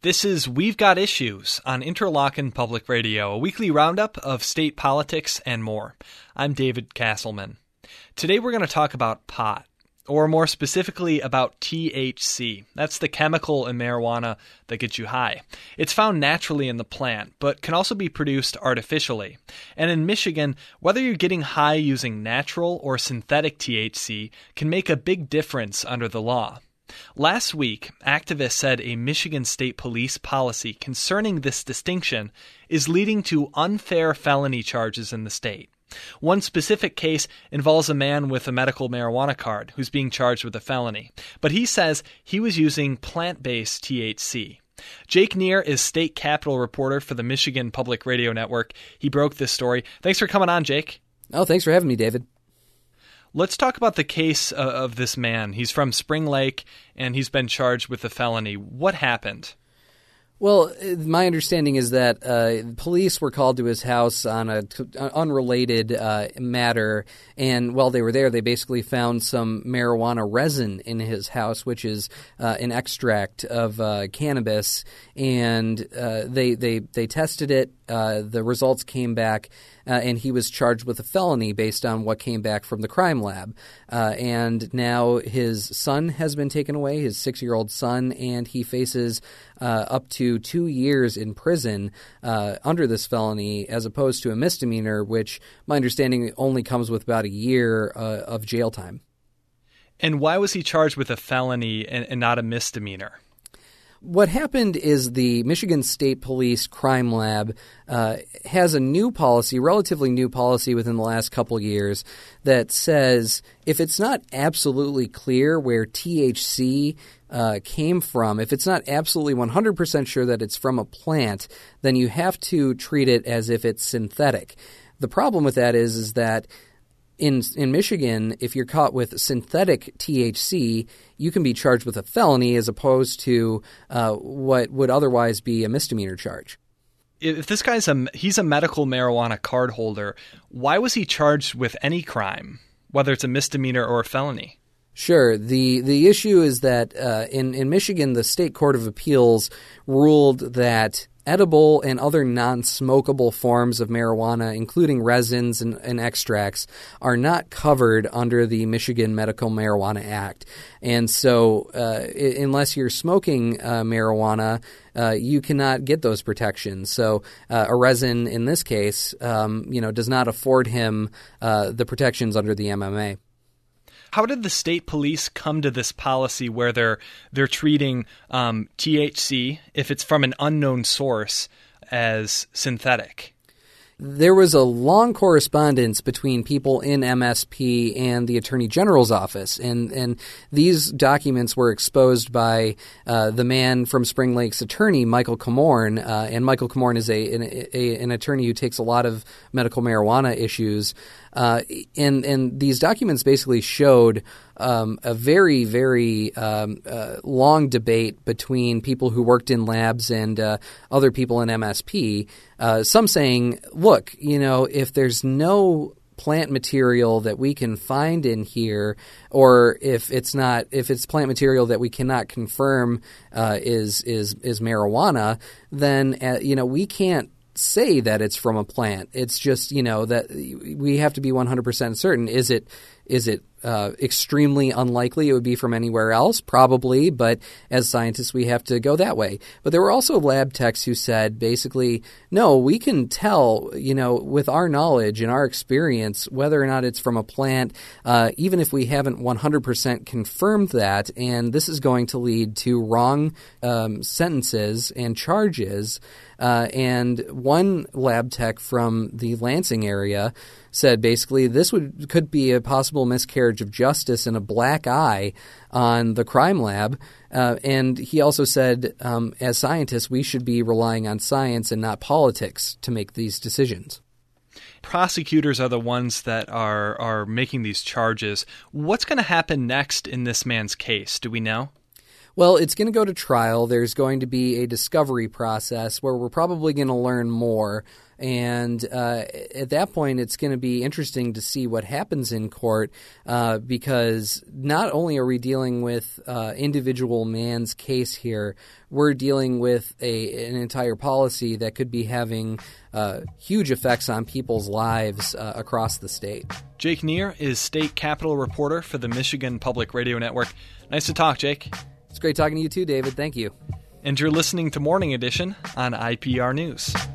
This is We've Got Issues on Interlochen Public Radio, a weekly roundup of state politics and more. I'm David Castleman. Today we're going to talk about pot, or more specifically about THC. That's the chemical in marijuana that gets you high. It's found naturally in the plant, but can also be produced artificially. And in Michigan, whether you're getting high using natural or synthetic THC can make a big difference under the law. Last week, activists said a Michigan State Police policy concerning this distinction is leading to unfair felony charges in the state. One specific case involves a man with a medical marijuana card who's being charged with a felony, but he says he was using plant-based THC. Jake Neer is state capitol reporter for the Michigan Public Radio Network. He broke this story. Thanks for coming on, Jake. Oh, thanks for having me, David. Let's talk about the case of this man. He's from Spring Lake, and he's been charged with a felony. What happened? Well, my understanding is that police were called to his house on an unrelated matter, and while they were there, they basically found some marijuana resin in his house, which is an extract of cannabis, and they tested it. The results came back, and he was charged with a felony based on what came back from the crime lab. And now his son has been taken away, his 6-year-old son, and he faces up to 2 years in prison under this felony, as opposed to a misdemeanor, which my understanding only comes with about a year of jail time. And why was he charged with a felony and not a misdemeanor? What happened is the Michigan State Police Crime Lab has a new policy, relatively new policy within the last couple of years, that says if it's not absolutely clear where THC came from, if it's not absolutely 100% sure that it's from a plant, then you have to treat it as if it's synthetic. The problem with that is that in Michigan, if you're caught with synthetic THC, you can be charged with a felony as opposed to what would otherwise be a misdemeanor charge. If this guy's he's a medical marijuana card holder, why was he charged with any crime, whether it's a misdemeanor or a felony? Sure. The issue is that in Michigan, the State Court of Appeals ruled that edible and other non-smokable forms of marijuana, including resins and extracts, are not covered under the Michigan Medical Marijuana Act. And so unless you're smoking marijuana, you cannot get those protections. So a resin in this case, does not afford him the protections under the MMA. How did the state police come to this policy where they're treating THC, if it's from an unknown source, as synthetic? There was a long correspondence between people in MSP and the Attorney General's office, and these documents were exposed by the man from Spring Lake's attorney, Michael Comorn, and Michael Comorn is an attorney who takes a lot of medical marijuana issues, and these documents basically showed a very, very long debate between people who worked in labs and other people in MSP, some saying, look, if there's no plant material that we can find in here, or if it's plant material that we cannot confirm is marijuana, then we can't say that it's from a plant. It's just that we have to be 100% certain. Is it extremely unlikely it would be from anywhere else? Probably, but as scientists, we have to go that way. But there were also lab techs who said, basically, no, we can tell, with our knowledge and our experience, whether or not it's from a plant, even if we haven't 100% confirmed that, and this is going to lead to wrong sentences and charges. And one lab tech from the Lansing area said basically this could be a possible miscarriage of justice and a black eye on the crime lab. And he also said, as scientists, we should be relying on science and not politics to make these decisions. Prosecutors are the ones that are making these charges. What's going to happen next in this man's case? Do we know? Well, it's going to go to trial. There's going to be a discovery process where we're probably going to learn more. And at that point, it's going to be interesting to see what happens in court because not only are we dealing with individual man's case here, we're dealing with an entire policy that could be having huge effects on people's lives across the state. Jake Neer is state capitol reporter for the Michigan Public Radio Network. Nice to talk, Jake. It's great talking to you too, David. Thank you. And you're listening to Morning Edition on IPR News.